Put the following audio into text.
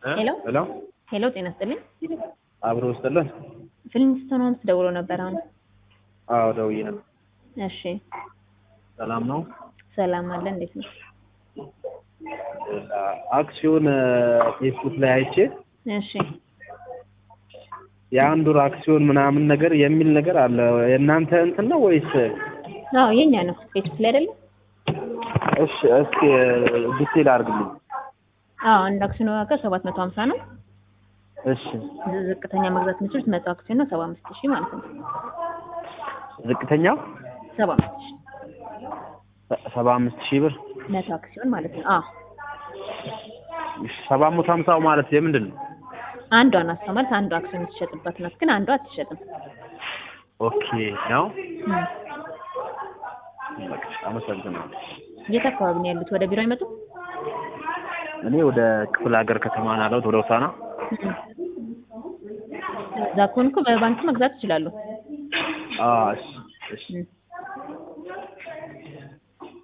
ሄሎ ሄሎ ሄሎ፣ ጤና ይስጥልኝ። አብሮ ውስጥልን። ፍሊንስቶን ሆምስ ደውሎ ነበር አሁን። አዎ ደውዬ ነበር። እሺ ሰላም ነው? ሰላም አለ። እንዴት ነው? አክሲዮን ፌስቡክ ላይ አይቼ እሺ የአንድ ወር አክሲዮን ምናምን ነገር የሚል ነገር አለ። የእናንተ እንትን ነው ወይስ? አዎ የኛ ነው። ፌስቡክ ላይ አይደለም? እሺ እስኪ ዲቴል አድርግልኝ። አዎ አንድ አክሲዮን ዋጋ 750 ነው። እሺ ዝቅተኛ መግዛት የምትችሉት 100 አክሲዮን ነው 75000 ማለት ነው። ዝቅተኛው 75000 75,000 ብር 100 አክሲዮን ማለት ነው። አዎ 750 ማለት የምንድን ነው? አንዷ ናት ማለት አንዷ አክሲዮን የምትሸጥበት ናት፣ ግን አንዷ አትሸጥም። ኦኬ ነው። በቃ አመሰግናለሁ። የት አካባቢ ነው ያሉት? ወደ ቢሮ አይመጡም? እኔ ወደ ክፍለ ሀገር ከተማ ነው ያለሁት፣ ወደ ሆሳዕና። እዛ ከሆንኩ በባንክ መግዛት ይችላሉ። እሺ እሺ